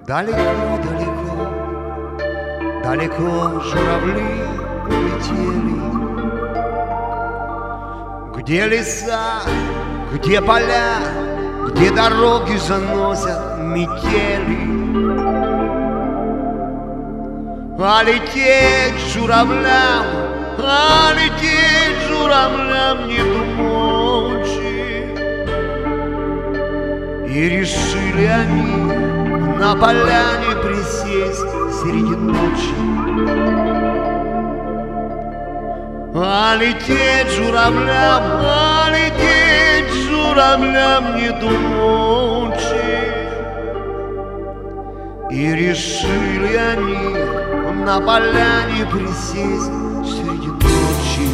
Далеко-далеко, далеко журавли улетели. Где леса, где поля, где дороги заносят метели. А лететь журавлям, а лететь журавлям не думочи. И решили они на поляне присесть среди ночи. А лететь журавлям, а лететь журавлям не думочи. И решили они на поляне присесть среди ночи.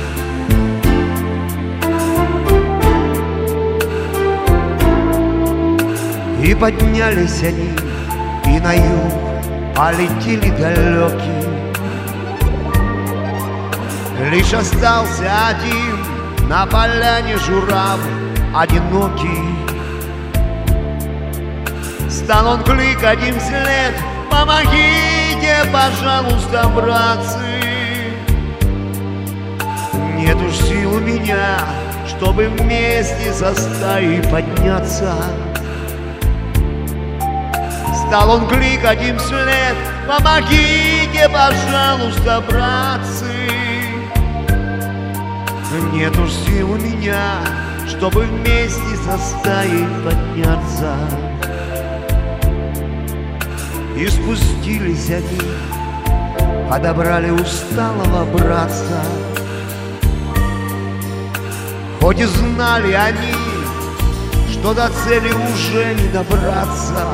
И поднялись они, и на юг полетели далекие. Лишь остался один на поляне журавль одинокий. Стал он кликать им вслед: помогите, пожалуйста, братцы. Нет уж сил у меня, чтобы вместе со стаей подняться. Стал он кликать им вслед: помогите, пожалуйста, братцы. Нет уж сил у меня, чтобы вместе со стаей подняться. И спустились они, подобрали усталого братца. Хоть и знали они, что до цели уже не добраться.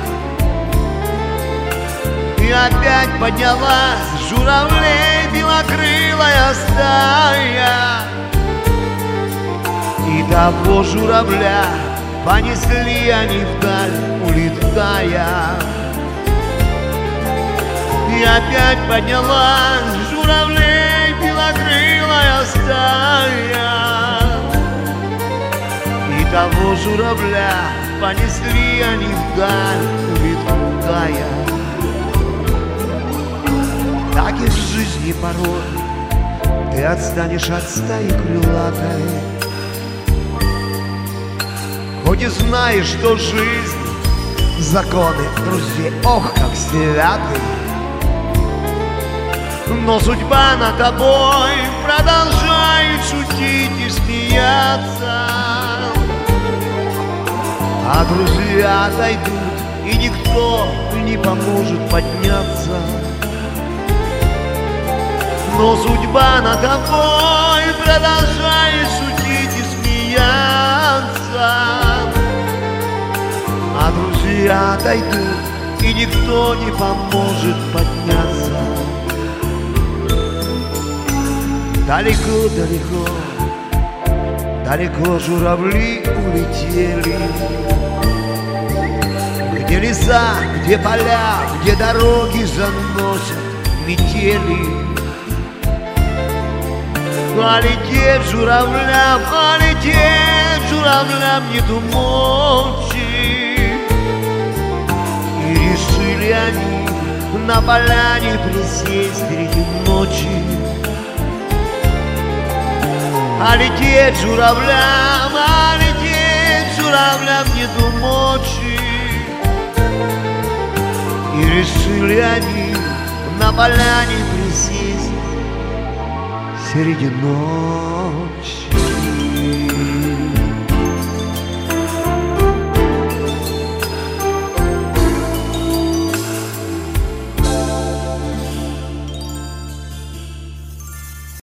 И опять поднялась журавлей белокрылая стая. И того журавля понесли они вдаль, улетая. И опять поднялась журавлей белокрылая стая. И того журавля понесли они вдаль, улетая. Так и в жизни порой ты отстанешь от стаи крылатой. Хоть и знаешь, что жизнь, законы друзей, ох, как святы. Но судьба над тобой продолжает шутить и смеяться. А друзья отойдут, и никто не поможет подняться. Но судьба над тобой продолжает шутить и смеяться. А друзья отойдут, и никто не поможет подняться. Далеко-далеко, далеко журавли улетели. Где леса, где поля, где дороги заносят метели. А лететь журавлям, а лететь журавлям нету мочи. И решили они на поляне присесть среди ночи. А лететь журавлям, а лететь журавлям нету мочи. И решили они на поляне присесть среди ночи.